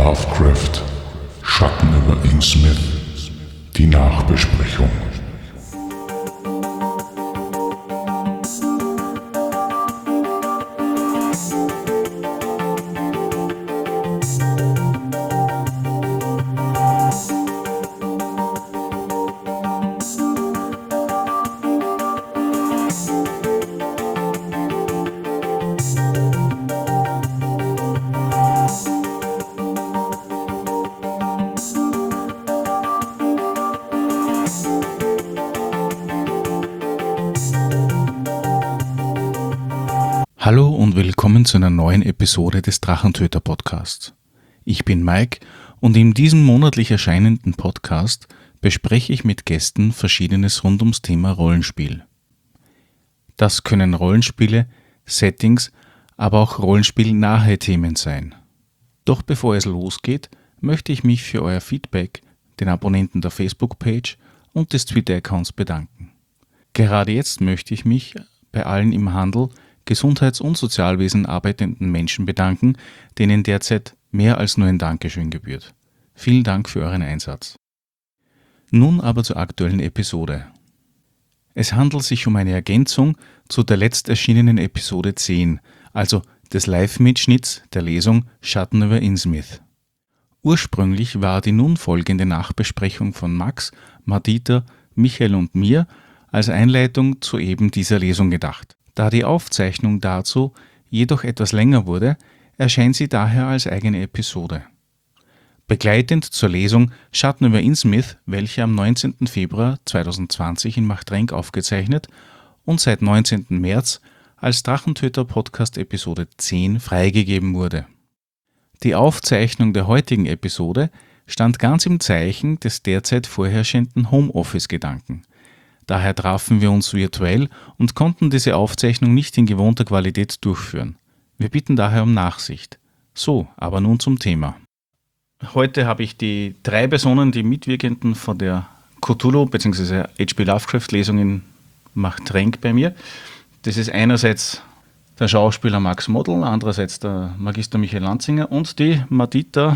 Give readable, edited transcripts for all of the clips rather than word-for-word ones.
Lovecraft, Schatten über Innsmouth, die Nachbesprechung. Hallo und willkommen zu einer neuen Episode des Drachentöter Podcasts. Ich bin Mike und in diesem monatlich erscheinenden Podcast bespreche ich mit Gästen Verschiedenes rund ums Thema Rollenspiel. Das können Rollenspiele, Settings, aber auch rollenspielnahe Themen sein. Doch bevor es losgeht, möchte ich mich für euer Feedback, den Abonnenten der Facebook-Page und des Twitter-Accounts bedanken. Gerade jetzt möchte ich mich bei allen im Handel, Gesundheits- und Sozialwesen arbeitenden Menschen bedanken, denen derzeit mehr als nur ein Dankeschön gebührt. Vielen Dank für euren Einsatz. Nun aber zur aktuellen Episode. Es handelt sich um eine Ergänzung zu der letzt erschienenen Episode 10, also des Live-Mitschnitts der Lesung Schatten über Innsmouth. Ursprünglich war die nun folgende Nachbesprechung von Max, Madita, Michael und mir als Einleitung zu eben dieser Lesung gedacht. Da die Aufzeichnung dazu jedoch etwas länger wurde, erscheint sie daher als eigene Episode. Begleitend zur Lesung Schatten über Innsmouth, welche am 19. Februar 2020 in Machtrenk aufgezeichnet und seit 19. März als Drachentöter Podcast Episode 10 freigegeben wurde. Die Aufzeichnung der heutigen Episode stand ganz im Zeichen des derzeit vorherrschenden Homeoffice-Gedanken. Daher trafen wir uns virtuell und konnten diese Aufzeichnung nicht in gewohnter Qualität durchführen. Wir bitten daher um Nachsicht. So, aber nun zum Thema. Heute habe ich die 3 Personen, die Mitwirkenden von der Cthulhu bzw. H.P. Lovecraft-Lesung in Machtrenk bei mir. Das ist einerseits der Schauspieler Max Modl, andererseits der Magister Michael Lanzinger und die Madita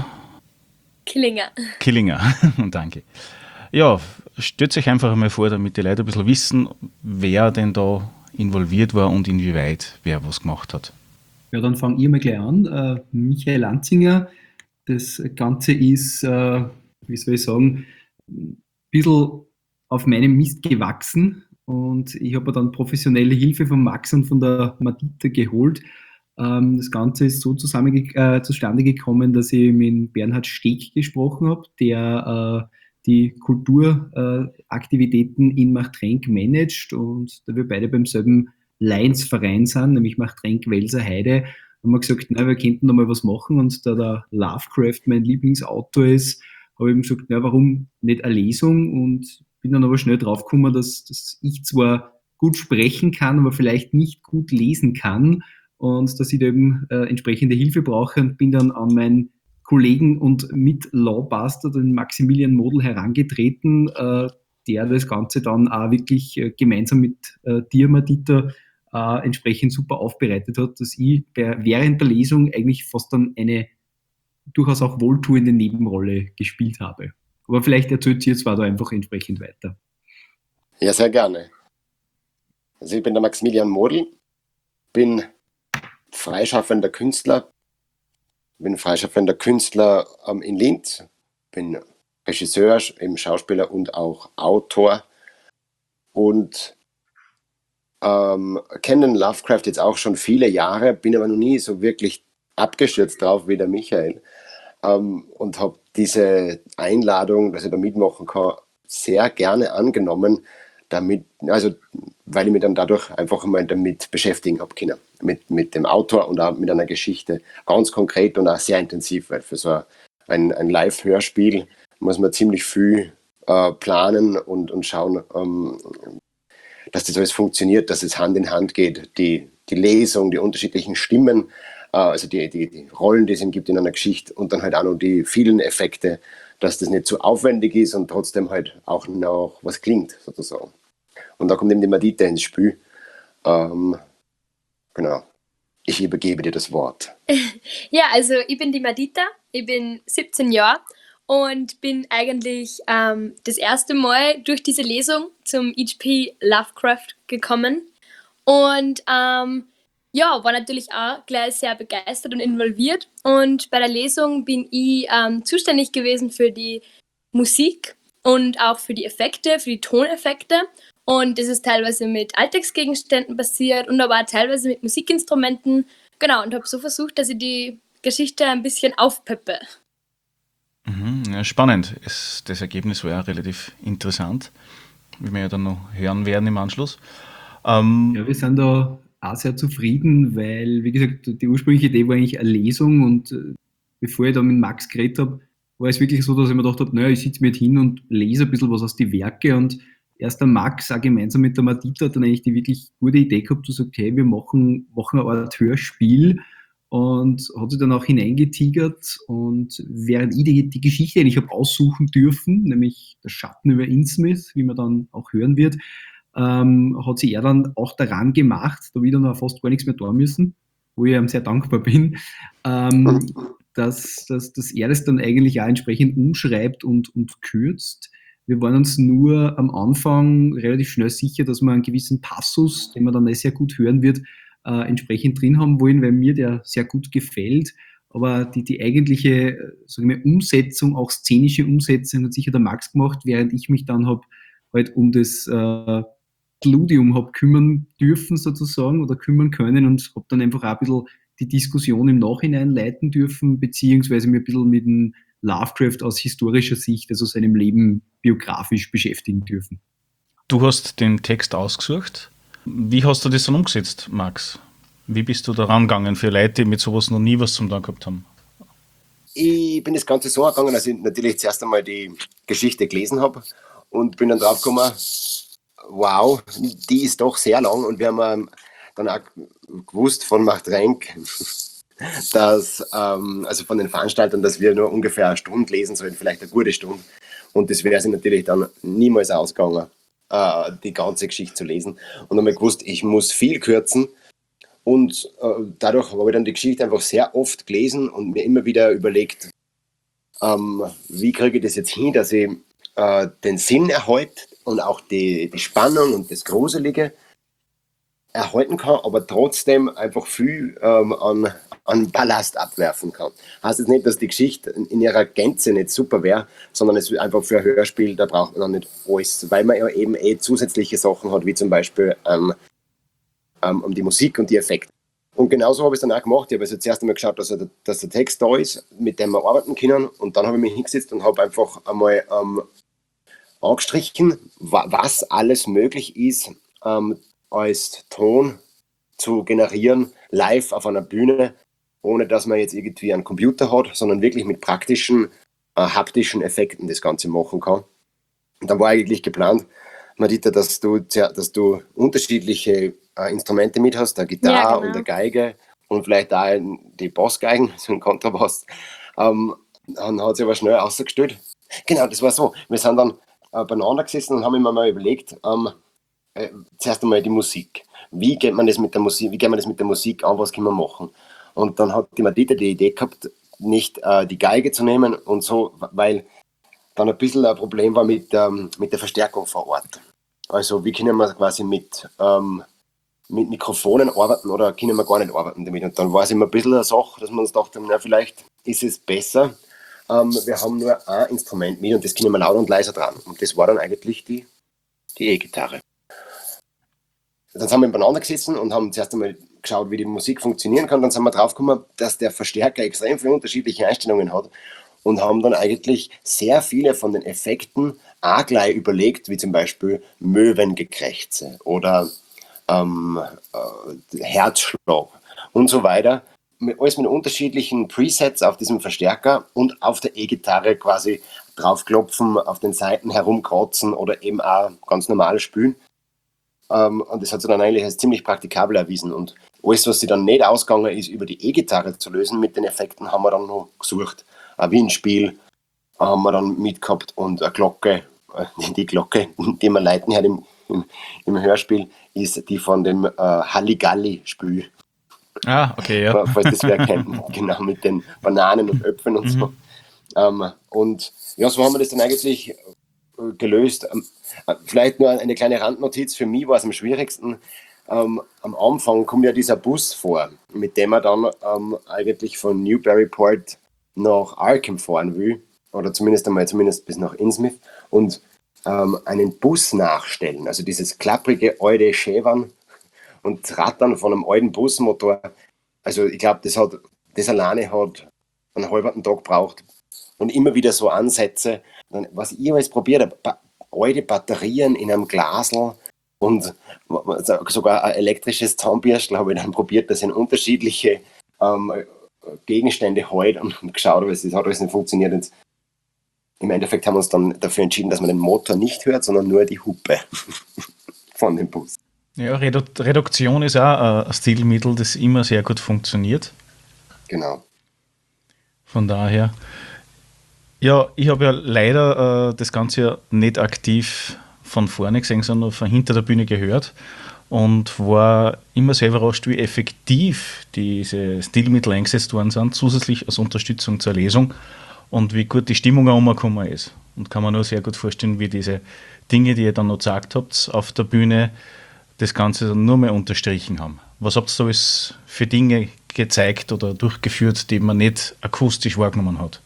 Killinger. Danke. Ja, stellt euch einfach einmal vor, damit die Leute ein bisschen wissen, wer denn da involviert war und inwieweit wer was gemacht hat. Ja, dann fange ich mal gleich an. Michael Lanzinger. Das Ganze ist, wie soll ich sagen, ein bisschen auf meinem Mist gewachsen und ich habe mir dann professionelle Hilfe von Max und von der Madita geholt. Das Ganze ist so zustande gekommen, dass ich mit Bernhard Steeg gesprochen habe, der die Kulturaktivitäten in Machtrenk managt, und da wir beide beim selben Lions-Verein sind, nämlich Machtrenk-Welser Heide, haben wir gesagt, na, wir könnten da mal was machen, und da der Lovecraft mein Lieblingsautor ist, habe ich ihm gesagt, na, warum nicht eine Lesung, und bin dann aber schnell draufgekommen, dass ich zwar gut sprechen kann, aber vielleicht nicht gut lesen kann, und dass ich da eben entsprechende Hilfe brauche, und bin dann an meinen Kollegen und mit Lawbuster, den Maximilian Modl, herangetreten, der das Ganze dann auch wirklich gemeinsam mit dir, Madita, entsprechend super aufbereitet hat, dass ich während der Lesung eigentlich fast dann eine durchaus auch wohltuende Nebenrolle gespielt habe. Aber vielleicht erzählt sie jetzt da einfach entsprechend weiter. Ja, sehr gerne. Also ich bin der Maximilian Modl, bin freischaffender Künstler, in Linz, bin Regisseur, eben Schauspieler und auch Autor, und kenne Lovecraft jetzt auch schon viele Jahre, bin aber noch nie so wirklich abgestürzt drauf wie der Michael, und habe diese Einladung, dass ich da mitmachen kann, sehr gerne angenommen, weil ich mich dann dadurch einfach mal damit beschäftigen habe können, mit dem Autor und auch mit einer Geschichte, ganz konkret und auch sehr intensiv, weil für so ein Live-Hörspiel muss man ziemlich viel planen und schauen, dass das alles funktioniert, dass es Hand in Hand geht, die Lesung, die unterschiedlichen Stimmen, also die Rollen, die es ihm gibt in einer Geschichte, und dann halt auch noch die vielen Effekte, dass das nicht zu aufwendig ist und trotzdem halt auch noch was klingt, sozusagen. Und da kommt eben die Madita ins Spiel. Genau. Ich übergebe dir das Wort. Ja, also ich bin die Madita, ich bin 17 Jahre und bin eigentlich das erste Mal durch diese Lesung zum H.P. Lovecraft gekommen und ja, war natürlich auch gleich sehr begeistert und involviert. Und bei der Lesung bin ich zuständig gewesen für die Musik und auch für die Effekte, für die Toneffekte. Und das ist teilweise mit Alltagsgegenständen passiert und aber auch teilweise mit Musikinstrumenten. Genau, und habe so versucht, dass ich die Geschichte ein bisschen aufpeppe. Ja, spannend. Das Ergebnis war ja relativ interessant, wie wir ja dann noch hören werden im Anschluss. Ja, wir sind da auch sehr zufrieden, weil, wie gesagt, die ursprüngliche Idee war eigentlich eine Lesung und bevor ich da mit Max geredet habe, war es wirklich so, dass ich mir gedacht habe, naja, ich sitze mir jetzt hin und lese ein bisschen was aus die Werke und erst der Max auch gemeinsam mit der Madita hat dann eigentlich die wirklich gute Idee gehabt, zu sagen, hey, wir machen eine Art Hörspiel und hat sich dann auch hineingetigert und während ich die Geschichte eigentlich habe aussuchen dürfen, nämlich der Schatten über Innsmouth, wie man dann auch hören wird, hat sich er dann auch daran gemacht, da wieder noch fast gar nichts mehr tun müssen, wo ich ihm sehr dankbar bin, dass er das dann eigentlich auch entsprechend umschreibt und kürzt. Wir waren uns nur am Anfang relativ schnell sicher, dass wir einen gewissen Passus, den man dann sehr gut hören wird, entsprechend drin haben wollen, weil mir der sehr gut gefällt. Aber die eigentliche sagen wir, Umsetzung, auch szenische Umsetzung, hat sicher der Max gemacht, während ich mich dann habe halt um das Ludium habe kümmern dürfen sozusagen oder kümmern können und habe dann einfach auch ein bisschen die Diskussion im Nachhinein leiten dürfen, beziehungsweise mir ein bisschen mit dem Lovecraft aus historischer Sicht, also seinem Leben biografisch beschäftigen dürfen. Du hast den Text ausgesucht. Wie hast du das dann umgesetzt, Max? Wie bist du da rangegangen für Leute, die mit sowas noch nie was zum Tun gehabt haben? Ich bin das Ganze so angegangen, dass ich natürlich zuerst einmal die Geschichte gelesen habe und bin dann drauf gekommen, wow, die ist doch sehr lang und wir haben dann auch gewusst von Machtrenk, dass, also von den Veranstaltern, dass wir nur ungefähr eine Stunde lesen sollen, vielleicht eine gute Stunde. Und das wäre sich natürlich dann niemals ausgegangen, die ganze Geschichte zu lesen. Und dann habe ich gewusst, ich muss viel kürzen. Und dadurch habe ich dann die Geschichte einfach sehr oft gelesen und mir immer wieder überlegt, wie kriege ich das jetzt hin, dass ich den Sinn erhalte und auch die Spannung und das Gruselige erhalten kann, aber trotzdem einfach viel an Ballast abwerfen kann. Heißt jetzt nicht, dass die Geschichte in ihrer Gänze nicht super wäre, sondern es ist einfach für ein Hörspiel, da braucht man dann nicht alles, weil man ja eben zusätzliche Sachen hat, wie zum Beispiel die Musik und die Effekte. Und genauso habe ich es dann auch gemacht. Ich habe also zuerst einmal geschaut, dass der Text da ist, mit dem wir arbeiten können, und dann habe ich mich hingesetzt und habe einfach einmal angestrichen, was alles möglich ist, als Ton zu generieren, live auf einer Bühne, ohne dass man jetzt irgendwie einen Computer hat, sondern wirklich mit praktischen, haptischen Effekten das Ganze machen kann. Und dann war eigentlich geplant, Madita, dass du unterschiedliche Instrumente mit hast, eine Gitarre, ja, genau, und eine Geige und vielleicht auch die Bassgeigen, so ein Kontrabass. Dann hat sich aber schnell ausgestellt. Genau, das war so. Wir sind dann beieinander gesessen und haben immer mal überlegt, zuerst einmal die Musik. Wie geht man das mit der Musik an, was können wir machen? Und dann hat die Madita die Idee gehabt, nicht die Geige zu nehmen und so, weil dann ein bisschen ein Problem war mit der Verstärkung vor Ort. Also wie können wir quasi mit Mikrofonen arbeiten oder können wir gar nicht arbeiten damit? Und dann war es immer ein bisschen eine Sache, dass wir uns dachten, na, vielleicht ist es besser, wir haben nur ein Instrument mit und das können wir lauter und leiser dran. Und das war dann eigentlich die E-Gitarre. Dann sind wir beieinander gesessen und haben zuerst einmal geschaut, wie die Musik funktionieren kann. Dann sind wir drauf gekommen, dass der Verstärker extrem viele unterschiedliche Einstellungen hat und haben dann eigentlich sehr viele von den Effekten auch gleich überlegt, wie zum Beispiel Möwengekrächze oder Herzschlag und so weiter. Alles mit unterschiedlichen Presets auf diesem Verstärker und auf der E-Gitarre quasi draufklopfen, auf den Seiten herumkratzen oder eben auch ganz normal spielen. Und das hat sich dann eigentlich als ziemlich praktikabel erwiesen. Und alles, was sich dann nicht ausgegangen ist, über die E-Gitarre zu lösen mit den Effekten, haben wir dann noch gesucht. Ein Windspiel haben wir dann mitgehabt und eine Glocke. Die Glocke, die wir leiten halt im Hörspiel, ist die von dem Halligalli-Spiel. Okay, ja. Falls das wer kennt, genau, mit den Bananen und Äpfeln und so. Und ja, so haben wir das dann eigentlich gelöst. Vielleicht nur eine kleine Randnotiz, für mich war es am schwierigsten. Am Anfang kommt ja dieser Bus vor, mit dem man dann eigentlich von Newburyport nach Arkham fahren will, oder zumindest bis nach Innsmouth, und einen Bus nachstellen, also dieses klapprige alte Schäbern und Rattern von einem alten Busmotor. Also ich glaube, das alleine hat einen halben Tag gebraucht. Und immer wieder so Ansätze, was ich alles probiert habe, alte Batterien in einem Glasl und sogar ein elektrisches Zahnbürstel habe ich dann probiert, das in unterschiedliche Gegenstände halt und geschaut, aber es hat alles nicht funktioniert. Und im Endeffekt haben wir uns dann dafür entschieden, dass man den Motor nicht hört, sondern nur die Hupe von dem Bus. Ja, Reduktion ist auch ein Stilmittel, das immer sehr gut funktioniert. Genau. Von daher. Ja, ich habe ja leider das Ganze ja nicht aktiv von vorne gesehen, sondern von hinter der Bühne gehört und war immer sehr überrascht, wie effektiv diese Stilmittel eingesetzt worden sind, zusätzlich als Unterstützung zur Lesung und wie gut die Stimmung auch umgekommen ist. Und kann man nur sehr gut vorstellen, wie diese Dinge, die ihr dann noch gesagt habt, auf der Bühne das Ganze dann nur mehr unterstrichen haben. Was habt ihr da alles für Dinge gezeigt oder durchgeführt, die man nicht akustisch wahrgenommen hat?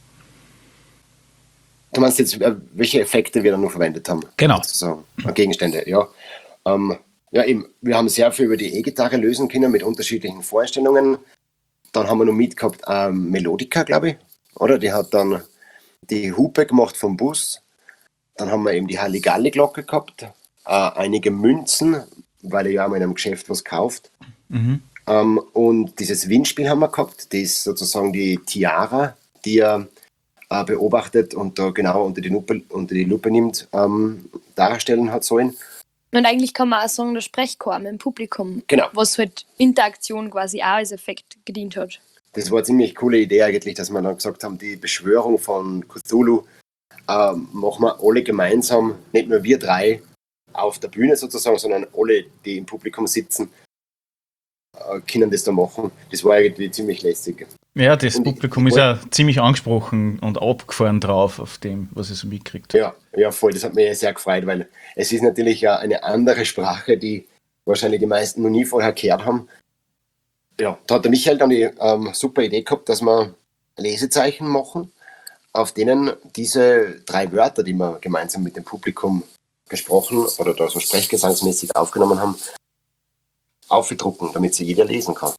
Du meinst jetzt, welche Effekte wir dann noch verwendet haben? Genau. Sozusagen. Gegenstände, ja. Ja, eben, wir haben sehr viel über die E-Gitarre lösen können mit unterschiedlichen Vorstellungen. Dann haben wir noch mitgehabt Melodica, glaube ich, oder? Die hat dann die Hupe gemacht vom Bus. Dann haben wir eben die Halligalli-Glocke gehabt, einige Münzen, weil er ja auch mal in einem Geschäft was kauft. Und dieses Windspiel haben wir gehabt, das ist sozusagen die Tiara, die er beobachtet und da genau unter die Lupe nimmt, darstellen hat sollen. Und eigentlich kann man auch sagen, der Sprechchor mit dem Publikum, Genau. was halt Interaktion quasi auch als Effekt gedient hat. Das war eine ziemlich coole Idee eigentlich, dass wir dann gesagt haben, die Beschwörung von Cthulhu machen wir alle gemeinsam, nicht nur wir drei auf der Bühne sozusagen, sondern alle, die im Publikum sitzen, können das da machen. Das war irgendwie ziemlich lässig. Ja, das Publikum ist ja ziemlich angesprochen und abgefahren drauf auf dem, was es so mitkriegt. Ja, voll. Das hat mich sehr gefreut, weil es ist natürlich ja eine andere Sprache, die wahrscheinlich die meisten noch nie vorher gehört haben. Ja, da hat der Michael dann die super Idee gehabt, dass wir Lesezeichen machen, auf denen diese 3 Wörter, die wir gemeinsam mit dem Publikum gesprochen oder da so sprechgesangsmäßig aufgenommen haben, aufgedrucken, damit sie jeder lesen kann.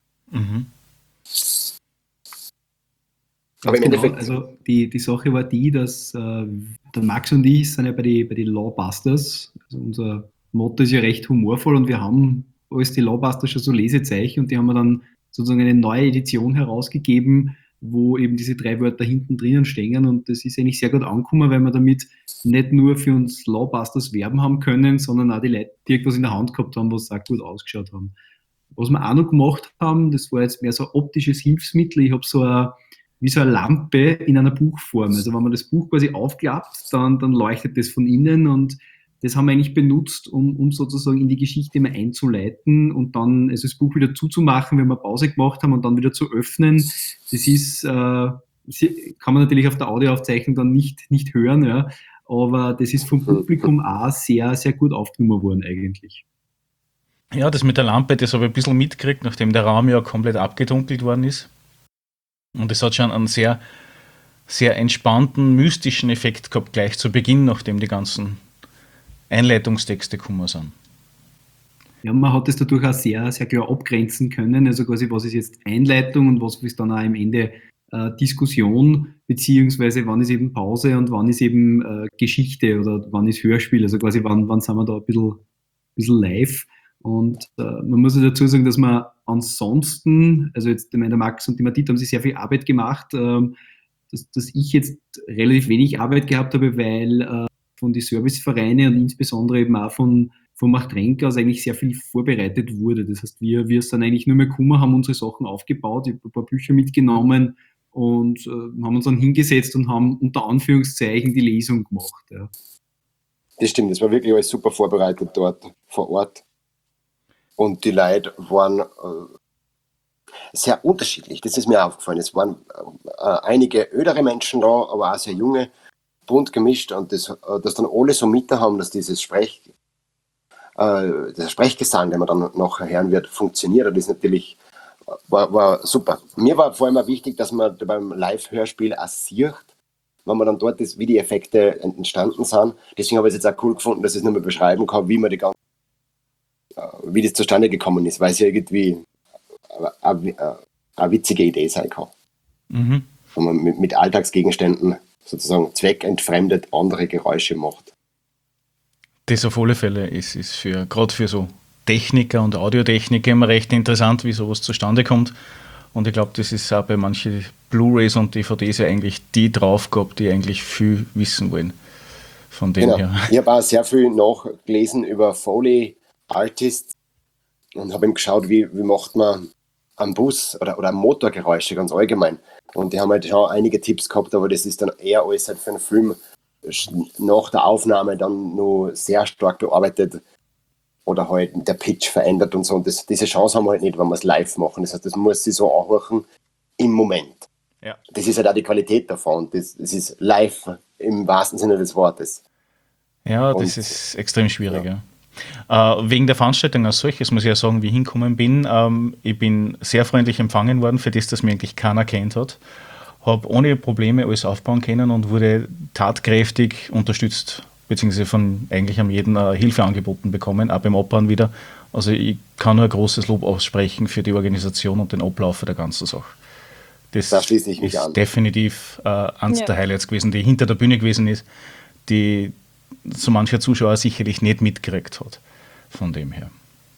Aber im Endeffekt. Also die Sache war die, dass der Max und ich sind ja bei die Lawbusters. Also unser Motto ist ja recht humorvoll und wir haben als die Lawbusters schon so Lesezeichen und die haben wir dann sozusagen eine neue Edition herausgegeben, wo eben diese 3 Wörter hinten drinnen stehen und das ist eigentlich sehr gut angekommen, weil wir damit nicht nur für uns Lawbusters werben haben können, sondern auch die Leute, die irgendwas in der Hand gehabt haben, was auch gut ausgeschaut haben. Was wir auch noch gemacht haben, das war jetzt mehr so ein optisches Hilfsmittel. Ich habe wie so eine Lampe in einer Buchform. Also wenn man das Buch quasi aufklappt, dann leuchtet das von innen und das haben wir eigentlich benutzt, um sozusagen in die Geschichte mal einzuleiten und dann also das Buch wieder zuzumachen, wenn wir Pause gemacht haben und dann wieder zu öffnen. Das ist, kann man natürlich auf der Audioaufzeichnung dann nicht hören, ja, aber das ist vom Publikum auch sehr, sehr gut aufgenommen worden eigentlich. Ja, das mit der Lampe, das habe ich ein bisschen mitgekriegt, nachdem der Raum ja komplett abgedunkelt worden ist. Und es hat schon einen sehr, sehr entspannten, mystischen Effekt gehabt, gleich zu Beginn, nachdem die ganzen Einleitungstexte gekommen sind. Ja, man hat das dadurch auch sehr, sehr klar abgrenzen können. Also quasi, was ist jetzt Einleitung und was ist dann auch am Ende Diskussion, beziehungsweise wann ist eben Pause und wann ist eben Geschichte oder wann ist Hörspiel. Also quasi, wann sind wir da ein bisschen live. Und man muss ja dazu sagen, dass man ansonsten, also jetzt der Max und die Madita haben sich sehr viel Arbeit gemacht, dass ich jetzt relativ wenig Arbeit gehabt habe, weil von den Servicevereinen und insbesondere eben auch von Machtrenk aus eigentlich sehr viel vorbereitet wurde. Das heißt, wir sind eigentlich nur mehr gekommen, haben unsere Sachen aufgebaut, ich habe ein paar Bücher mitgenommen und haben uns dann hingesetzt und haben unter Anführungszeichen die Lesung gemacht. Ja. Das stimmt, das war wirklich alles super vorbereitet dort vor Ort. Und die Leute waren Sehr unterschiedlich, das ist mir aufgefallen. Es waren einige ältere Menschen da, aber auch sehr junge, bunt gemischt und das dann alle so mit haben, dass dieser Sprechgesang, den man dann nachher hören wird, funktioniert. Und das natürlich war super. Mir war vor allem auch wichtig, dass man beim Live-Hörspiel auch sieht, wenn man dann dort ist, wie die Effekte entstanden sind. Deswegen habe ich es jetzt auch cool gefunden, dass ich es nur mal beschreiben kann, wie man wie das zustande gekommen ist, weil es ja irgendwie eine witzige Idee sein kann. Mhm. Wenn man mit Alltagsgegenständen sozusagen zweckentfremdet andere Geräusche macht. Das auf alle Fälle ist gerade für so Techniker und Audiotechniker immer recht interessant, wie sowas zustande kommt. Und ich glaube, das ist auch bei manchen Blu-rays und DVDs ja eigentlich die Draufgabe, die eigentlich viel wissen wollen. Von dem her. Ich habe auch sehr viel nachgelesen über Foley Artists und habe eben geschaut, wie macht man am Bus oder Motorgeräusche ganz allgemein. Und die haben halt schon einige Tipps gehabt, aber das ist dann eher alles halt für einen Film nach der Aufnahme dann nur sehr stark bearbeitet oder halt der Pitch verändert und so. Und diese Chance haben wir halt nicht, wenn wir es live machen. Das heißt, das muss sich so anhören im Moment. Ja. Das ist halt auch die Qualität davon. Das ist live im wahrsten Sinne des Wortes. Ja, das ist extrem schwierig. Ja. Wegen der Veranstaltung als solches muss ich ja sagen, wie ich hingekommen bin. Ich bin sehr freundlich empfangen worden, für das, dass mich eigentlich keiner kennt hat. Habe ohne Probleme alles aufbauen können und wurde tatkräftig unterstützt, beziehungsweise von eigentlich am jeden Hilfe angeboten bekommen, auch beim Abbauen wieder. Also ich kann nur ein großes Lob aussprechen für die Organisation und den Ablauf der ganzen Sache. Das da schließe ich mich ist an. Definitiv eines der Highlights gewesen, die hinter der Bühne gewesen ist, die so mancher Zuschauer sicherlich nicht mitgekriegt hat. Von dem her.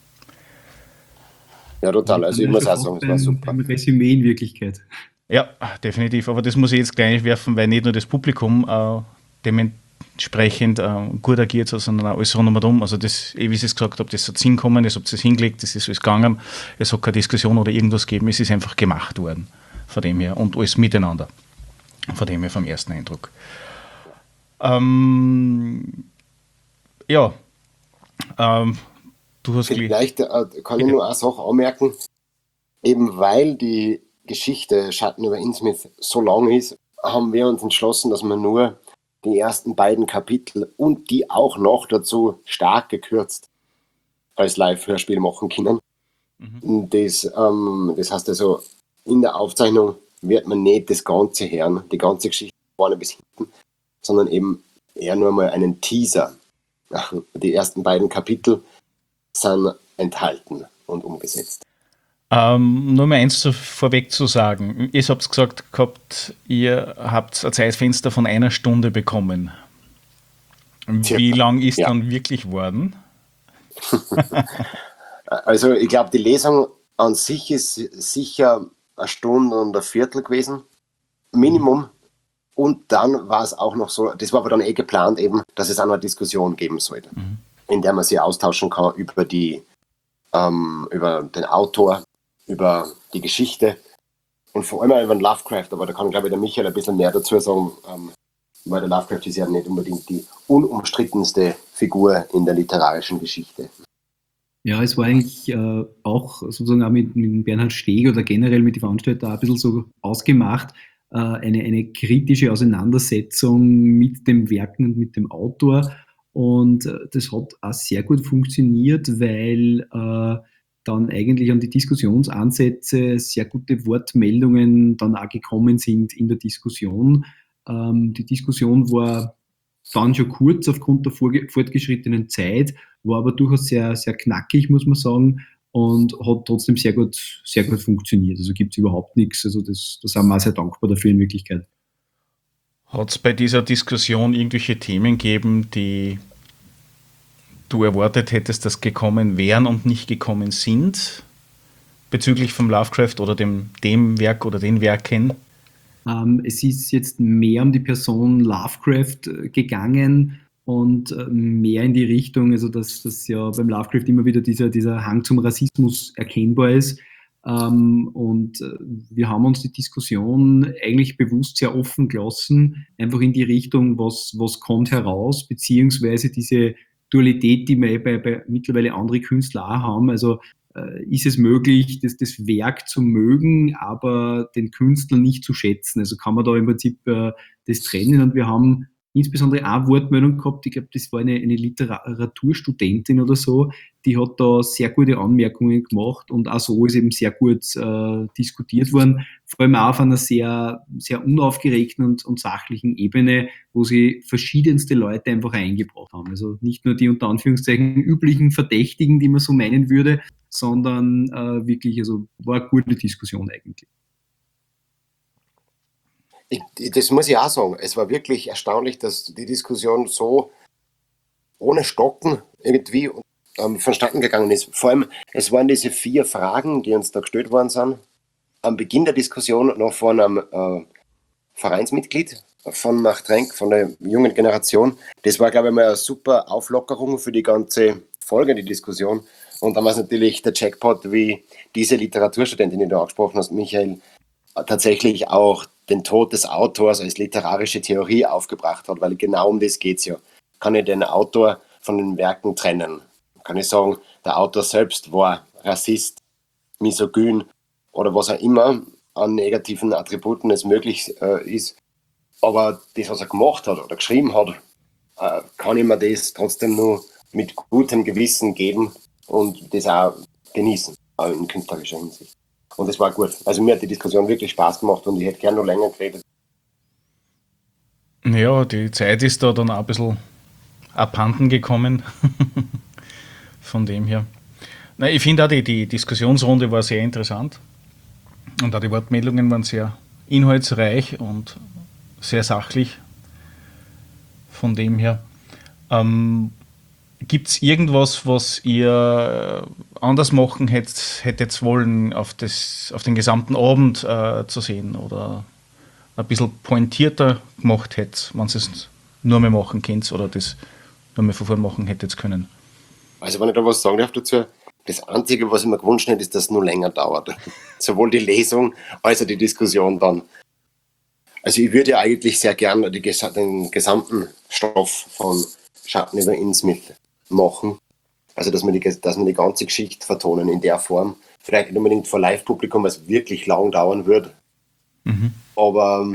Ja, total. Also ich muss auch sagen, es war super. Beim Resümee in Wirklichkeit. Ja, definitiv. Aber das muss ich jetzt gleich werfen, weil nicht nur das Publikum dementsprechend gut agiert hat, sondern auch alles rundherum. Also das, wie ich es gesagt habe, das hat hinkommen, es hat es hingelegt, das ist alles gegangen. Es hat keine Diskussion oder irgendwas gegeben, es ist einfach gemacht worden. Von dem her. Und alles miteinander. Von dem her, vom ersten Eindruck. Du hast vielleicht kann ich nur eine Sache anmerken, eben weil die Geschichte Schatten über Innsmouth so lang ist, haben wir uns entschlossen, dass wir nur die ersten beiden Kapitel und die auch noch dazu stark gekürzt als Live-Hörspiel machen können. Mhm. Das heißt also, in der Aufzeichnung wird man nicht das Ganze hören, die ganze Geschichte vorne bis hinten, sondern eben eher nur mal einen Teaser. Die ersten beiden Kapitel sind enthalten und umgesetzt. Nur mal eins vorweg zu sagen. Ihr habt gesagt gehabt, ihr habt ein Zeitfenster von 1 Stunde bekommen. Wie lang ist dann wirklich worden? Also ich glaube, die Lesung an sich ist sicher 1 Stunde und ein Viertel gewesen. Minimum. Und dann war es auch noch so, das war aber dann geplant eben, dass es auch noch eine Diskussion geben sollte, in der man sich austauschen kann über den Autor, über die Geschichte und vor allem auch über den Lovecraft, aber da kann, glaube ich, der Michael ein bisschen mehr dazu sagen, weil der Lovecraft ist ja nicht unbedingt die unumstrittenste Figur in der literarischen Geschichte. Ja, es war eigentlich auch sozusagen auch mit Bernhard Steg oder generell mit den Veranstaltern ein bisschen so ausgemacht, eine kritische Auseinandersetzung mit dem Werken und mit dem Autor. Und das hat auch sehr gut funktioniert, weil dann eigentlich an die Diskussionsansätze sehr gute Wortmeldungen dann auch gekommen sind in der Diskussion. Die Diskussion war dann schon kurz aufgrund der fortgeschrittenen Zeit, war aber durchaus sehr, sehr knackig, muss man sagen, und hat trotzdem sehr gut funktioniert. Also gibt es überhaupt nichts. Also da sind wir auch sehr dankbar dafür in Wirklichkeit. Hat es bei dieser Diskussion irgendwelche Themen gegeben, die du erwartet hättest, dass gekommen wären und nicht gekommen sind, bezüglich vom Lovecraft oder dem Werk oder den Werken? Es ist jetzt mehr um die Person Lovecraft gegangen und mehr in die Richtung, also dass ja beim Lovecraft immer wieder dieser Hang zum Rassismus erkennbar ist. Und wir haben uns die Diskussion eigentlich bewusst sehr offen gelassen, einfach in die Richtung, was kommt heraus, beziehungsweise diese Dualität, die wir bei mittlerweile andere Künstler auch haben. Also ist es möglich, das Werk zu mögen, aber den Künstler nicht zu schätzen. Also kann man da im Prinzip das trennen. Und wir haben insbesondere eine Wortmeldung gehabt, ich glaube, das war eine Literaturstudentin oder so, die hat da sehr gute Anmerkungen gemacht und auch so ist eben sehr gut diskutiert worden, vor allem auch auf einer sehr, sehr unaufgeregten und sachlichen Ebene, wo sie verschiedenste Leute einfach eingebracht haben. Also nicht nur die unter Anführungszeichen üblichen Verdächtigen, die man so meinen würde, sondern wirklich, also war eine gute Diskussion eigentlich. Das muss ich auch sagen. Es war wirklich erstaunlich, dass die Diskussion so ohne Stocken irgendwie vonstatten gegangen ist. Vor allem, es waren diese 4 Fragen, die uns da gestellt worden sind. Am Beginn der Diskussion noch von einem Vereinsmitglied von Machtrenk, von der jungen Generation. Das war, glaube ich, mal eine super Auflockerung für die ganze Folge, die Diskussion. Und dann war es natürlich der Jackpot, wie diese Literaturstudentin, die du angesprochen hast, Michael, tatsächlich auch den Tod des Autors als literarische Theorie aufgebracht hat, weil genau um das geht es ja. Kann ich den Autor von den Werken trennen? Kann ich sagen, der Autor selbst war Rassist, misogyn oder was auch immer an negativen Attributen es möglich ist. Aber das, was er gemacht hat oder geschrieben hat, kann ich mir das trotzdem nur mit gutem Gewissen geben und das auch genießen, auch in künstlerischer Hinsicht. Und das war gut. Also mir hat die Diskussion wirklich Spaß gemacht und ich hätte gerne noch länger geredet. Ja, die Zeit ist da dann auch ein bisschen abhanden gekommen. Von dem her. Na, ich finde auch, die Diskussionsrunde war sehr interessant. Und auch die Wortmeldungen waren sehr inhaltsreich und sehr sachlich. Von dem her. Gibt es irgendwas, was ihr anders machen hättet wollen, auf den gesamten Abend zu sehen oder ein bisschen pointierter gemacht hättet, wenn ihr es nur mehr machen könnt oder das nur mehr von vorn machen hättet können? Also wenn ich da was sagen darf dazu, das Einzige, was ich mir gewünscht hätte, ist, dass es nur länger dauert. Sowohl die Lesung als auch die Diskussion dann. Also ich würde ja eigentlich sehr gerne den gesamten Stoff von Schatten über Innsmouth machen. Also dass wir die ganze Geschichte vertonen in der Form. Vielleicht nicht unbedingt vor Live-Publikum, weil es wirklich lang dauern würde. Mhm. Aber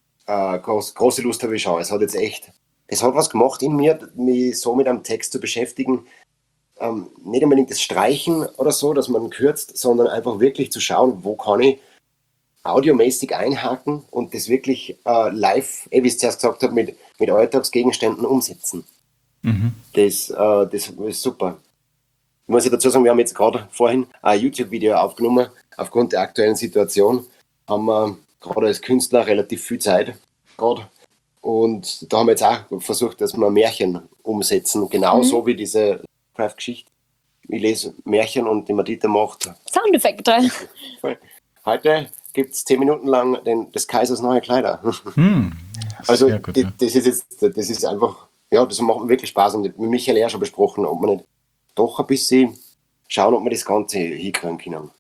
große Lust habe ich schon. Es hat was gemacht in mir, mich so mit einem Text zu beschäftigen. Nicht unbedingt das Streichen oder so, dass man kürzt, sondern einfach wirklich zu schauen, wo kann ich audiomäßig einhaken und das wirklich live, wie ich es zuerst gesagt habe, mit Alltagsgegenständen umsetzen. Mhm. Das ist super. Ich muss dazu sagen, wir haben jetzt gerade vorhin ein YouTube-Video aufgenommen. Aufgrund der aktuellen Situation haben wir gerade als Künstler relativ viel Zeit gerade. Und da haben wir jetzt auch versucht, dass wir Märchen umsetzen, genauso wie diese Craft-Geschichte. Ich lese Märchen und die Madita macht Soundeffekte. Heute gibt es 10 Minuten lang des Kaisers neue Kleider. Also gut, das ist einfach, ja, das macht mir wirklich Spaß. Und mit Michael ja schon besprochen, ob wir nicht doch ein bisschen schauen, ob wir das Ganze hinkriegen können.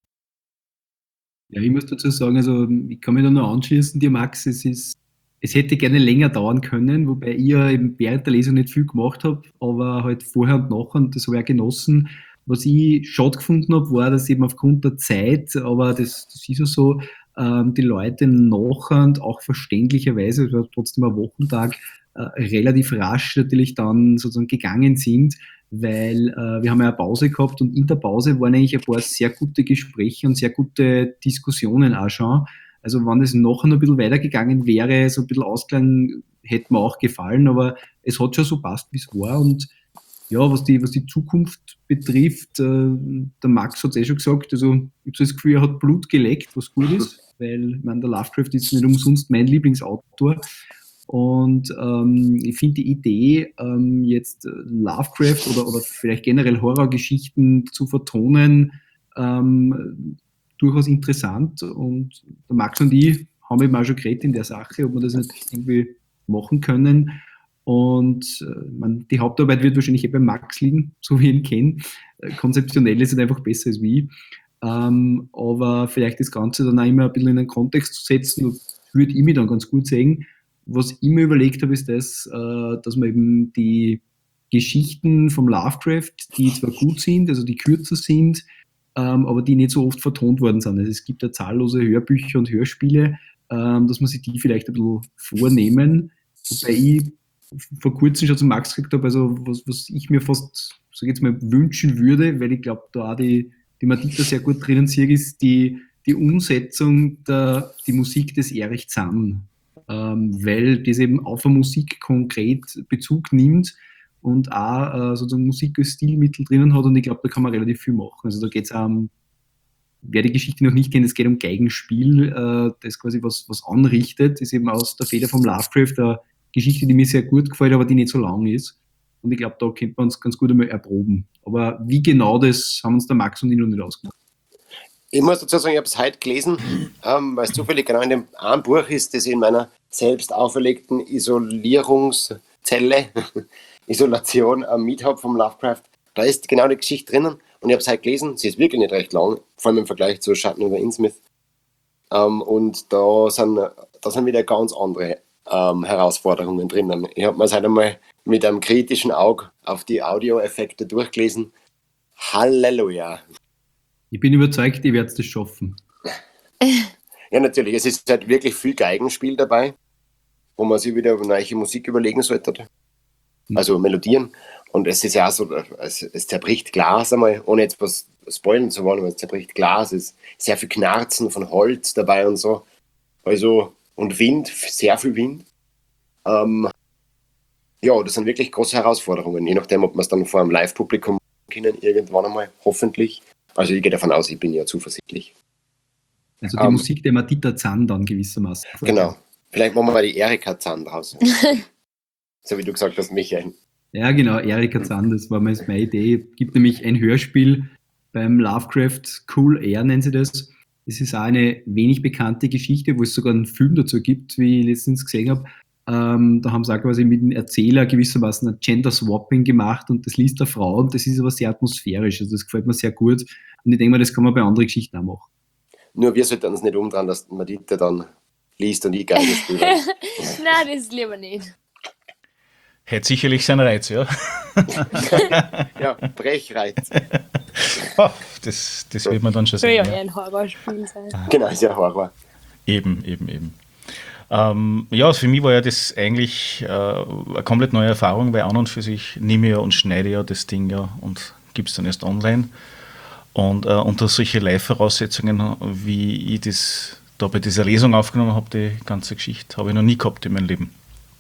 Ja, ich muss dazu sagen, also ich kann mich da noch anschließen, dir Max, es hätte gerne länger dauern können, wobei ich ja eben während der Lesung nicht viel gemacht habe, aber halt vorher und nachher, und das habe ich auch genossen. Was ich schade gefunden habe, war, dass eben aufgrund der Zeit, aber das ist ja so, die Leute nachher auch verständlicherweise, es war trotzdem ein Wochentag, relativ rasch natürlich dann sozusagen gegangen sind, weil wir haben ja eine Pause gehabt und in der Pause waren eigentlich ein paar sehr gute Gespräche und sehr gute Diskussionen auch schon. Also wenn es nachher noch ein bisschen weitergegangen wäre, so ein bisschen Ausklang hätte mir auch gefallen, aber es hat schon so passt, wie es war. Und ja, was die Zukunft betrifft, der Max hat es schon gesagt, also ich habe so das Gefühl, er hat Blut geleckt, was gut ist, weil ich meine, der Lovecraft ist nicht umsonst mein Lieblingsautor. Und ich finde die Idee, jetzt Lovecraft oder vielleicht generell Horrorgeschichten zu vertonen, durchaus interessant. Und der Max und ich haben eben auch schon geredet in der Sache, ob wir das nicht irgendwie machen können. Und die Hauptarbeit wird wahrscheinlich bei Max liegen, so wie ich ihn kenne. Konzeptionell ist es einfach besser als wie. Aber vielleicht das Ganze dann auch immer ein bisschen in einen Kontext zu setzen, würde ich mich dann ganz gut sehen. Was ich mir überlegt habe, ist das, dass man eben die Geschichten vom Lovecraft, die zwar gut sind, also die kürzer sind, aber die nicht so oft vertont worden sind. Also es gibt ja zahllose Hörbücher und Hörspiele, dass man sich die vielleicht ein bisschen vornehmen. Wobei ich vor kurzem schon zum Max gekriegt habe, also was ich mir fast, sag ich jetzt mal, wünschen würde, weil ich glaube, da auch die Madita sehr gut drinnen sehe, ist die Umsetzung die Musik des Erich Zann, weil das eben auf eine Musik konkret Bezug nimmt und auch sozusagen Musik als Stilmittel drinnen hat, und ich glaube, da kann man relativ viel machen. Also da geht es auch wer die Geschichte noch nicht kennt, es geht um Geigenspiel, das quasi was anrichtet, ist eben aus der Feder vom Lovecraft eine Geschichte, die mir sehr gut gefällt, aber die nicht so lang ist. Und ich glaube, da könnte man uns ganz gut einmal erproben. Aber wie genau, das haben uns der Max und ich noch nicht ausgemacht. Ich muss dazu sagen, ich habe es heute gelesen, weil es zufällig genau in dem einen Buch ist, das in meiner selbst auferlegten Isolierungszelle, Isolation mit habe vom Lovecraft. Da ist genau die Geschichte drinnen und ich habe es heute gelesen. Sie ist wirklich nicht recht lang, vor allem im Vergleich zu Schatten über Innsmouth. Und da sind wieder ganz andere Herausforderungen drinnen. Ich habe mir es heute einmal mit einem kritischen Auge auf die Audioeffekte durchgelesen. Halleluja! Ich bin überzeugt, ihr werdet es schaffen. Ja, natürlich. Es ist halt wirklich viel Geigenspiel dabei, wo man sich wieder neue Musik überlegen sollte. Also Melodien. Und es ist ja auch so, es zerbricht Glas einmal, ohne jetzt was spoilern zu wollen, aber es zerbricht Glas. Es ist sehr viel Knarzen von Holz dabei und so. Also, und Wind, sehr viel Wind. Ja, das sind wirklich große Herausforderungen, je nachdem, ob man es dann vor einem Live-Publikum können, irgendwann einmal, hoffentlich. Also ich gehe davon aus, ich bin ja zuversichtlich. Also die Musik der Madita Zann dann gewissermaßen. Genau. Vielleicht machen wir mal die Erika Zann draus. So wie du gesagt hast, Michael. Ja, genau, Erika Zann, das war meine Idee. Es gibt nämlich ein Hörspiel beim Lovecraft, Cool Air nennen sie das. Es ist auch eine wenig bekannte Geschichte, wo es sogar einen Film dazu gibt, wie ich letztens gesehen habe. Da haben sie auch quasi mit dem Erzähler gewissermaßen ein Gender-Swapping gemacht und das liest eine Frau und das ist aber sehr atmosphärisch. Also das gefällt mir sehr gut und ich denke mal, das kann man bei anderen Geschichten auch machen. Nur wir sollten uns nicht umdrehen, dass Madita dann liest und ich Geige spiele. Nein, das lieber nicht. Hätte sicherlich seinen Reiz, ja. Ja, Brechreiz. Oh, das wird man dann schon Soll sehen. ja Ja. ein Horrorspiel sein. Genau, ist ja Horror. Eben. Ja, für mich war ja das eigentlich eine komplett neue Erfahrung, weil an und für sich nehme ich ja und schneide ja das Ding ja und gebe es dann erst online. Und unter solche Live-Voraussetzungen, wie ich das da bei dieser Lesung aufgenommen habe, die ganze Geschichte, habe ich noch nie gehabt in meinem Leben.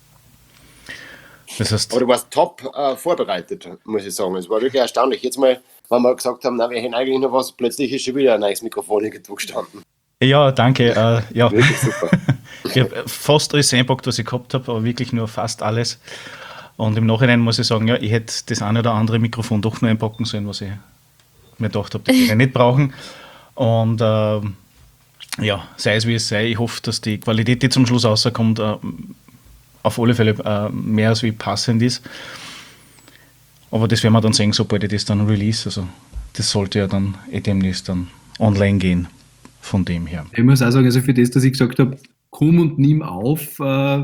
Das heißt, Aber du warst top vorbereitet, muss ich sagen. Es war wirklich erstaunlich. Jetzt mal, wenn wir gesagt haben, na, wir hätten eigentlich noch was, plötzlich ist schon wieder ein neues Mikrofon irgendwo gestanden. ja, danke. Ja. Wirklich super. Ich habe fast alles einpackt, was ich gehabt habe, aber wirklich nur fast alles. Und im Nachhinein muss ich sagen, ja, ich hätte das eine oder andere Mikrofon doch nur einpacken sollen, was ich mir gedacht habe, das kann ich nicht brauchen. Und ja, sei es wie es sei, ich hoffe, dass die Qualität, die zum Schluss rauskommt, auf alle Fälle mehr als wie passend ist. Aber das werden wir dann sehen, sobald ich das dann release. Also das sollte ja dann demnächst dann online gehen, von dem her. Ich muss auch sagen, also für das, dass ich gesagt habe, komm und nimm auf,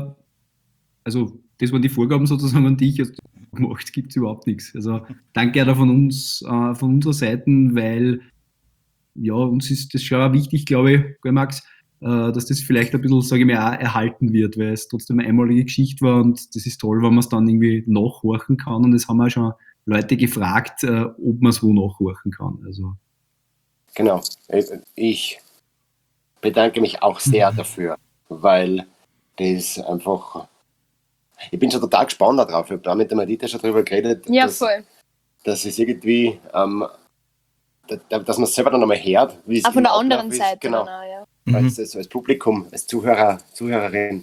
also das waren die Vorgaben sozusagen an dich, also gemacht gibt es überhaupt nichts. Also danke auch von uns, von unserer Seite, weil ja, uns ist das schon auch wichtig, glaube ich, gell, Max, dass das vielleicht ein bisschen, sage ich mal, auch erhalten wird, weil es trotzdem eine einmalige Geschichte war und das ist toll, wenn man es dann irgendwie nachhorchen kann und es haben auch schon Leute gefragt, ob man es wo nachhorchen kann. Also. Genau. Ich bedanke mich auch sehr dafür, weil das einfach... Ich bin schon total gespannt darauf. Ich habe da mit der Madita schon drüber geredet, Ja, voll. dass es irgendwie, dass man es selber dann nochmal hört, wie es Auch von im der Ablauf anderen ist. Seite. Genau. Dann auch, ja. Als Publikum, als Zuhörer, Zuhörerin,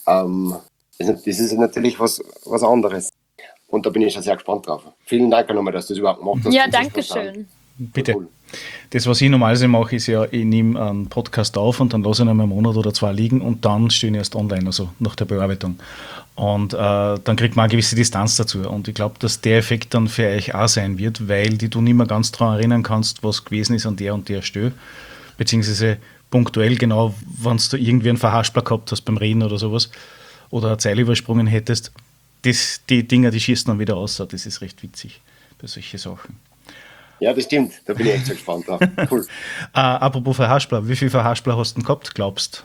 das ist natürlich was anderes. Und da bin ich schon sehr gespannt drauf. Vielen Dank nochmal, dass du das überhaupt gemacht hast. Ja, Das ist danke total schön. Bitte. cool. Das, was ich normalerweise mache, ist ja, ich nehme einen Podcast auf und dann lasse ich ihn einen Monat oder zwei liegen und dann stehe ich erst online, also nach der Bearbeitung. Und dann kriegt man eine gewisse Distanz dazu. Und ich glaube, dass der Effekt dann für euch auch sein wird, weil du nicht mehr ganz daran erinnern kannst, was gewesen ist an der und der Stelle. Beziehungsweise punktuell genau, wenn du irgendwie einen Verhaspler gehabt hast beim Reden oder sowas oder eine Zeile übersprungen hättest, die Dinger, die schießen dann wieder aus. Das ist recht witzig bei solchen Sachen. Ja, das stimmt. Da bin ich echt so gespannt drauf. Cool. Apropos Verhaspler, wie viel Verhaspler hast du denn gehabt, glaubst?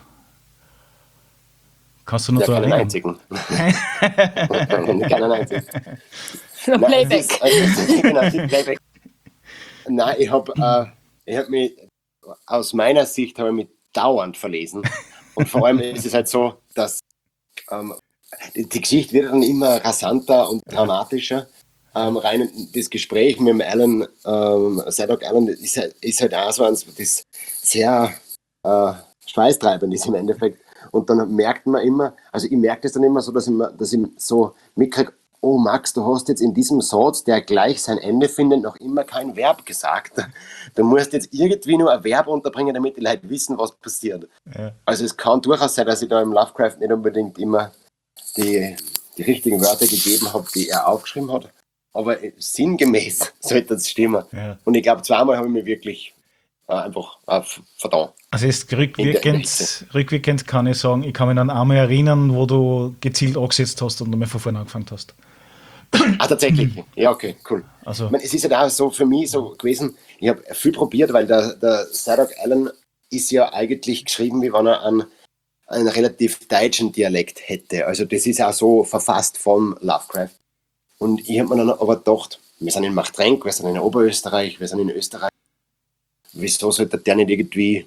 Kannst du noch Ja, so keinen erinnern? einzigen. Keinen einzigen. Playback. Genau, das ist Playback. Nein, ich habe mich, aus meiner Sicht habe ich mich dauernd verlesen. Und vor allem ist es halt so, dass die Geschichte wird dann immer rasanter und dramatischer. Rein das Gespräch mit dem Alan, Zadok Alan, ist halt auch so eins, das sehr schweißtreibend ist im Endeffekt. Und dann merkt man immer, also ich merke das dann immer so, dass ich so mitkriege, oh Max, du hast jetzt in diesem Satz, der gleich sein Ende findet, noch immer kein Verb gesagt. Du musst jetzt irgendwie nur ein Verb unterbringen, damit die Leute wissen, was passiert. Ja. Also es kann durchaus sein, dass ich da im Lovecraft nicht unbedingt immer die richtigen Wörter gegeben habe, die er aufgeschrieben hat. Aber sinngemäß sollte das stimmen. Ja. Und ich glaube, zweimal habe ich mich wirklich einfach verdammt. Also jetzt rückwirkend kann ich sagen, ich kann mich an einmal erinnern, wo du gezielt angesetzt hast und nochmal von vorne angefangen hast. Tatsächlich. Ja, okay, cool. Also, Ich meine, es ist halt auch so für mich so gewesen, ich habe viel probiert, weil der Zadok Allen ist ja eigentlich geschrieben, wie wenn er einen relativ deutschen Dialekt hätte. Also das ist auch so verfasst von Lovecraft. Und ich habe mir dann aber gedacht, wir sind in Machtrenk, wir sind in Oberösterreich, wir sind in Österreich. Wieso sollte der nicht irgendwie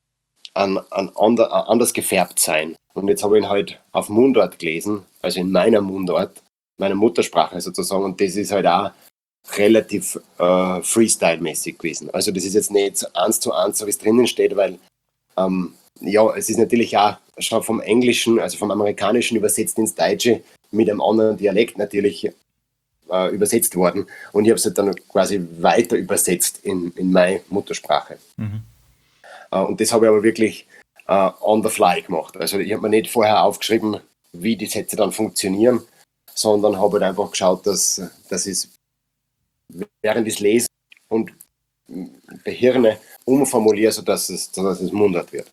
anders gefärbt sein? Und jetzt habe ich ihn halt auf Mundart gelesen, also in meiner Mundart, meiner Muttersprache sozusagen. Und das ist halt auch relativ Freestyle-mäßig gewesen. Also das ist jetzt nicht 1:1, so wie es drinnen steht, weil ja, es ist natürlich auch schon vom Englischen, also vom Amerikanischen übersetzt ins Deutsche mit einem anderen Dialekt natürlich übersetzt worden. Und ich habe es halt dann quasi weiter übersetzt in meine Muttersprache. Und das habe ich aber wirklich on the fly gemacht. Also ich habe mir nicht vorher aufgeschrieben, wie die Sätze dann funktionieren, sondern habe halt einfach geschaut, dass ich während ich lese und behirne umformuliere, sodass es Mundart wird.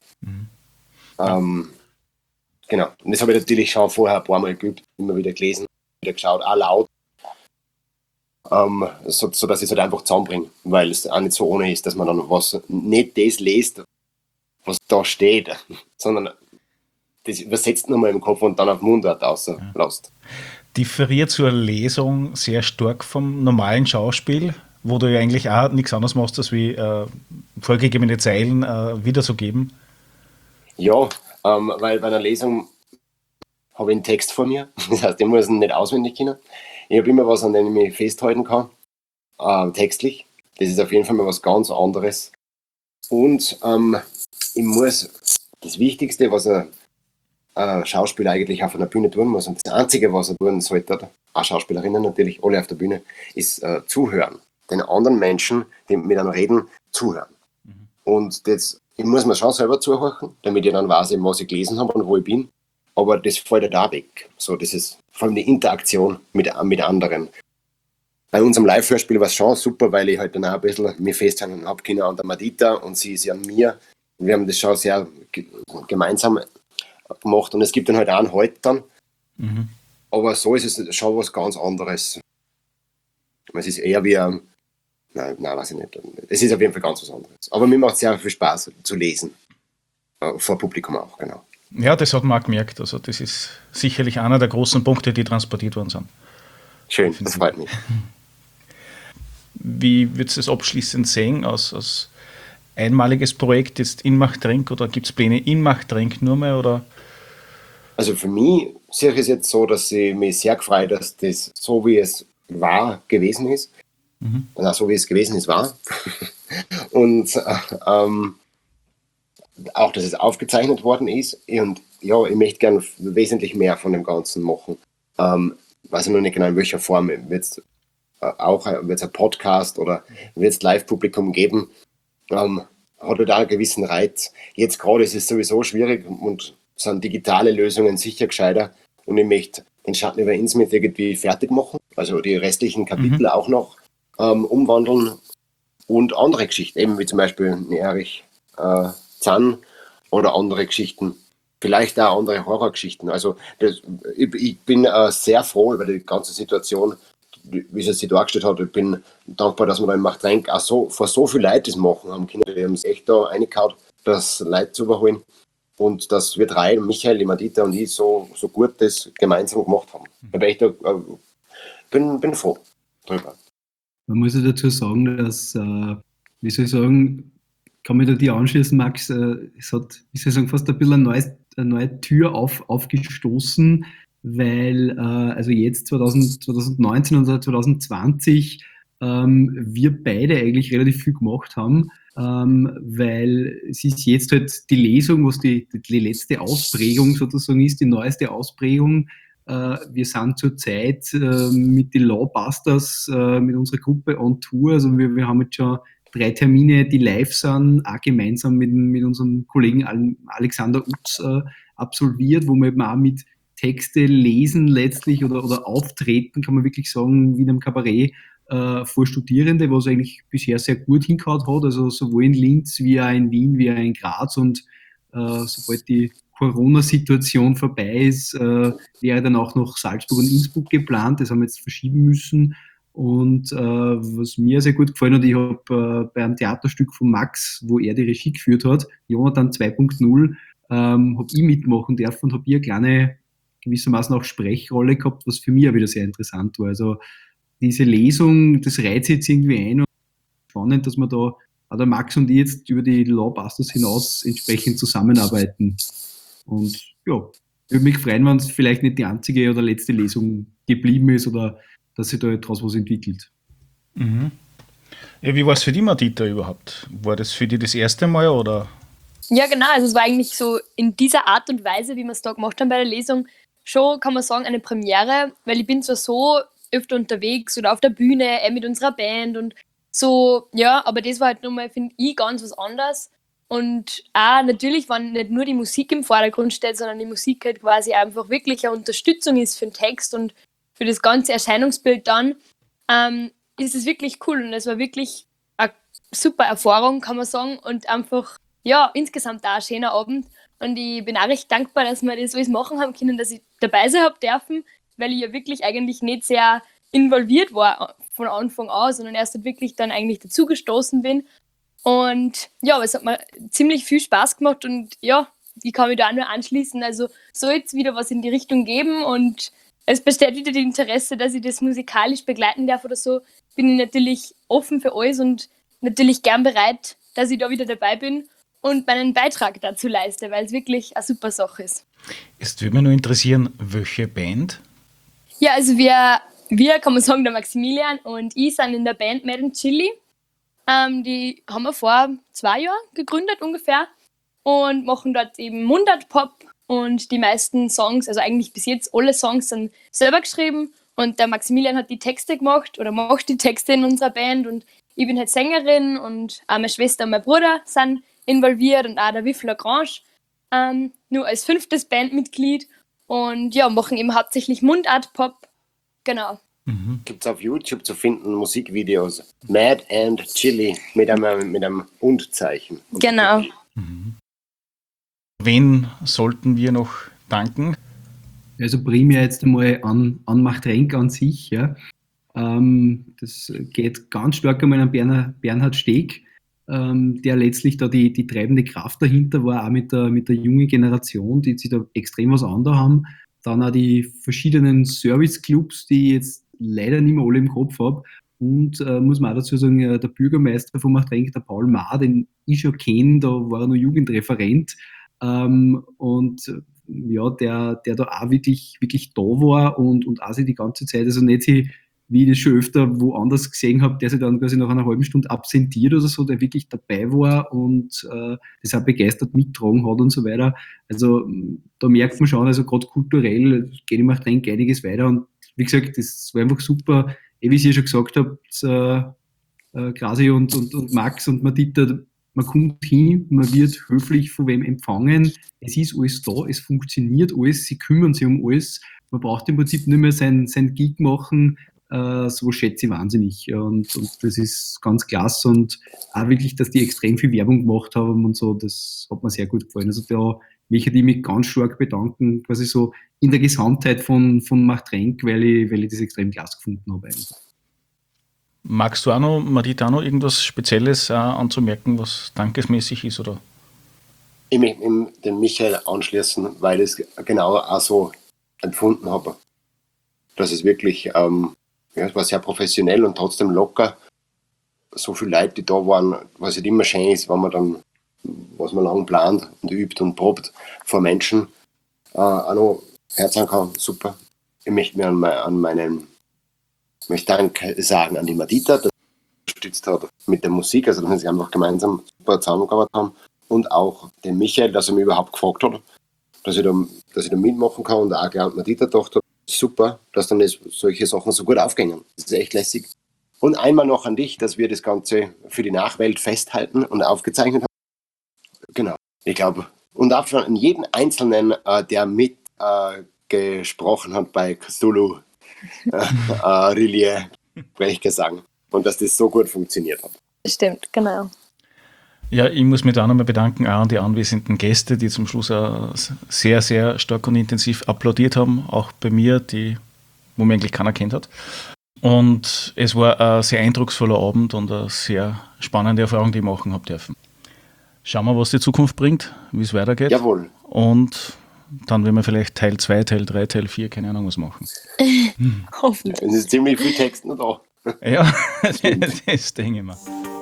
Genau. Und das habe ich natürlich schon vorher ein paar Mal geübt, immer wieder gelesen, wieder geschaut, auch laut. So dass ich es halt einfach zusammenbringe, weil es auch nicht so ohne ist, dass man dann nicht das liest, was da steht, sondern das übersetzt nochmal im Kopf und dann auf Mundart auslässt. differiert zur Lesung sehr stark vom normalen Schauspiel, wo du ja eigentlich auch nichts anderes machst, als wie vorgegebene Zeilen wiederzugeben. Ja, weil bei einer Lesung habe ich einen Text vor mir, das heißt, ich muss ihn nicht auswendig kennen. Ich habe immer was, an dem ich mich festhalten kann, textlich. Das ist auf jeden Fall mal was ganz anderes. Und ich muss das Wichtigste, was ein Schauspieler eigentlich auf einer Bühne tun muss, und das Einzige, was er tun sollte, auch Schauspielerinnen natürlich, alle auf der Bühne, ist zuhören. Den anderen Menschen, die mit einem reden, zuhören. Und das, ich muss mir schon selber zuhören, damit ich dann weiß, was ich gelesen habe und wo ich bin. Aber das fällt ja da weg. So, das ist vor allem die Interaktion mit anderen. Bei unserem Live-Hörspiel war es schon super, weil ich halt dann auch ein bisschen mir festhalten habe können an der Madita und sie ist ja an mir. Wir haben das schon sehr gemeinsam gemacht und es gibt dann halt auch einen Halt dann. Aber so ist es schon was ganz anderes. Es ist eher wie nein, weiß ich nicht. Es ist auf jeden Fall ganz was anderes. Aber mir macht es sehr viel Spaß zu lesen. Vor Publikum auch, genau. Ja, das hat man auch gemerkt. Also das ist sicherlich einer der großen Punkte, die transportiert worden sind. Schön, das freut mich. Wie würdest du das abschließend sehen als einmaliges Projekt jetzt in Machtrenk oder gibt es Pläne in Machtrenk nur mehr? Oder? Also für mich sehe ich es jetzt so, dass ich mich sehr freue, dass das so wie es war gewesen ist. Und auch so wie es gewesen ist war. Und auch, dass es aufgezeichnet worden ist. Und ja, ich möchte gerne wesentlich mehr von dem Ganzen machen. Weiß ich noch nicht genau, in welcher Form. Wird es ein Podcast oder wird es Live-Publikum geben? Hat halt auch einen gewissen Reiz. Jetzt gerade ist es sowieso schwierig und sind digitale Lösungen sicher gescheiter. Und ich möchte den Schatten über Innsmouth irgendwie fertig machen. Also die restlichen Kapitel auch noch umwandeln. Und andere Geschichten, eben wie zum Beispiel Erich Zann oder andere Geschichten. Vielleicht auch andere Horrorgeschichten. Also ich bin sehr froh über die ganze Situation, wie es sich dargestellt hat. Ich bin dankbar, dass wir da im Machtrenk auch so, vor so viel Leuten das machen haben können. Wir haben es echt da reingehauen, das Leute zu überholen. Und dass wir drei, Michael, die Madita und ich, so gut das gemeinsam gemacht haben. Da bin froh drüber. Man muss ja dazu sagen, dass, wie soll ich sagen, kann mich da dir anschließen, Max, es hat, wie soll ich sagen, fast ein bisschen eine neue Tür aufgestoßen, weil also jetzt 2019 und 2020 wir beide eigentlich relativ viel gemacht haben, weil es ist jetzt halt die Lesung, was die letzte Ausprägung sozusagen ist, die neueste Ausprägung. Wir sind zurzeit mit den Lawbusters, mit unserer Gruppe on Tour. Also wir haben jetzt schon 3 Termine, die live sind, auch gemeinsam mit unserem Kollegen Alexander Utz absolviert, wo wir eben auch mit Texte lesen letztlich oder auftreten, kann man wirklich sagen, wie in einem Kabarett vor Studierende, was eigentlich bisher sehr gut hingehauen hat, also sowohl in Linz wie auch in Wien wie auch in Graz, und sobald die Corona-Situation vorbei ist, wäre dann auch noch Salzburg und Innsbruck geplant, das haben wir jetzt verschieben müssen. Und was mir sehr gut gefallen hat, ich habe bei einem Theaterstück von Max, wo er die Regie geführt hat, Jonathan 2.0, habe ich mitmachen dürfen und habe hier eine kleine, gewissermaßen auch Sprechrolle gehabt, was für mich auch wieder sehr interessant war. Also diese Lesung, das reizt jetzt irgendwie ein, und spannend, dass wir da, auch der Max und ich, jetzt über die Lawbusters hinaus entsprechend zusammenarbeiten. Und ja, ich würde mich freuen, wenn es vielleicht nicht die einzige oder letzte Lesung geblieben ist oder dass sich da daraus was entwickelt. Mhm. Ja, wie war es für die, Madita, überhaupt? War das für dich das erste Mal, oder? Ja, genau. Also es war eigentlich so in dieser Art und Weise, wie wir es da gemacht haben bei der Lesung, schon, kann man sagen, eine Premiere, weil ich bin zwar so öfter unterwegs oder auf der Bühne, mit unserer Band und so, ja, aber das war halt nochmal, finde ich, ganz was anderes. Und auch natürlich, wenn nicht nur die Musik im Vordergrund steht, sondern die Musik halt quasi einfach wirklich eine Unterstützung ist für den Text und für das ganze Erscheinungsbild dann, ist es wirklich cool. Und es war wirklich eine super Erfahrung, kann man sagen. Und einfach, ja, insgesamt auch ein schöner Abend. Und ich bin auch recht dankbar, dass wir das alles machen haben können, dass ich dabei sein habe dürfen, weil ich ja wirklich eigentlich nicht sehr involviert war von Anfang an, sondern erst wirklich dann eigentlich dazugestoßen bin. Und ja, aber es hat mir ziemlich viel Spaß gemacht und ja, ich kann mich da auch nur anschließen. Also soll jetzt wieder was in die Richtung geben und es besteht wieder das Interesse, dass ich das musikalisch begleiten darf oder so, bin ich natürlich offen für alles und natürlich gern bereit, dass ich da wieder dabei bin und meinen Beitrag dazu leiste, weil es wirklich eine super Sache ist. Es würde mich nur interessieren, welche Band? Ja, also wir kann man sagen, der Maximilian und ich sind in der Band Mad and Chili. Die haben wir vor 2 Jahren gegründet ungefähr und machen dort eben Mundart-Pop und die meisten Songs, also eigentlich bis jetzt alle Songs, sind selber geschrieben und der Maximilian hat die Texte gemacht oder macht die Texte in unserer Band und ich bin halt Sängerin und auch meine Schwester und mein Bruder sind involviert und auch der Wiff Lagrange, nur als 5. Bandmitglied und ja, machen eben hauptsächlich Mundart-Pop, genau. Gibt es auf YouTube zu finden Musikvideos. Mad and Chili mit einem Und-Zeichen. Genau. Wen sollten wir noch danken? Also primär jetzt einmal an Machtrenk an sich. Ja. Das geht ganz stark einmal an Bernhard Steg, der letztlich da die treibende Kraft dahinter war, auch mit der jungen Generation, die sich da extrem was anderes haben. Dann auch die verschiedenen Serviceclubs, die ich jetzt leider nicht mehr alle im Kopf habe. Und muss man auch dazu sagen, der Bürgermeister von Machtrenk, der Paul Maar, den ich schon kenne, da war er noch Jugendreferent. Und ja, der da auch wirklich da war und auch sich die ganze Zeit, also nicht wie ich das schon öfter woanders gesehen habe, der sich dann quasi nach einer halben Stunde absentiert oder so, der wirklich dabei war und das auch begeistert mittragen hat und so weiter. Also da merkt man schon, also gerade kulturell geht im Machtrenk einiges weiter und wie gesagt, das war einfach super, wie ich schon gesagt habe, Krasi und Max und Madita, man kommt hin, man wird höflich von wem empfangen, es ist alles da, es funktioniert alles, sie kümmern sich um alles, man braucht im Prinzip nicht mehr sein Gig machen, so schätze ich wahnsinnig und das ist ganz klasse und auch wirklich, dass die extrem viel Werbung gemacht haben und so, das hat mir sehr gut gefallen. Also da möchte ich mich ganz stark bedanken, quasi so in der Gesamtheit von Machtrenk, weil ich das extrem klasse gefunden habe eigentlich. Magst du auch noch, Marita, auch noch irgendwas Spezielles anzumerken, was dankesmäßig ist? Oder? Ich möchte den Michael anschließen, weil ich es genau auch so empfunden habe. Dass es wirklich, es war sehr professionell und trotzdem locker. So viele Leute, die da waren, was halt immer schön ist, wenn man dann, was man lang plant und übt und probt vor Menschen, auch noch herzhaben kann, super. Ich möchte mir ich möchte Dank sagen an die Madita, die unterstützt hat mit der Musik, also dass wir sich einfach gemeinsam super zusammengearbeitet haben. Und auch den Michael, dass er mich überhaupt gefragt hat, dass ich da mitmachen kann, und auch gleich an Madita gedacht habe, super, dass dann solche Sachen so gut aufgehen. Das ist echt lässig. Und einmal noch an dich, dass wir das Ganze für die Nachwelt festhalten und aufgezeichnet haben. Genau, ich glaube. Und auch schon an jeden Einzelnen, der mit gesprochen hat bei Cthulhu Relie, Sprechgesang. Und dass das so gut funktioniert hat. Stimmt, genau. Ja, ich muss mich da nochmal bedanken, auch an die anwesenden Gäste, die zum Schluss auch sehr, sehr stark und intensiv applaudiert haben, auch bei mir, wo mich eigentlich keiner kennt hat. Und es war ein sehr eindrucksvoller Abend und eine sehr spannende Erfahrung, die ich machen habe dürfen. Schauen wir, was die Zukunft bringt, wie es weitergeht. Jawohl. Und dann werden wir vielleicht Teil 2, Teil 3, Teil 4, keine Ahnung was machen. Hoffentlich. Es ist ziemlich viel Text noch da. Ja, das denke ich mir.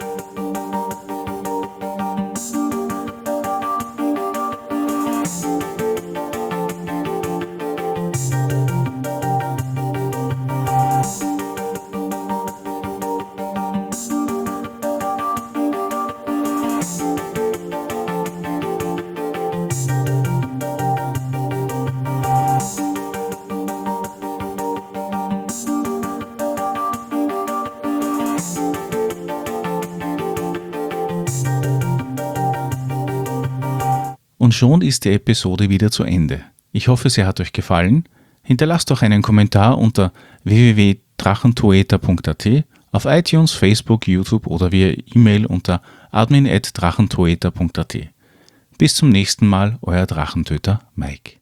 Und schon ist die Episode wieder zu Ende. Ich hoffe, sie hat euch gefallen. Hinterlasst doch einen Kommentar unter www.drachentoeta.at, auf iTunes, Facebook, YouTube oder via E-Mail unter admin@drachentoeta.at. Bis zum nächsten Mal, euer Drachentöter Mike.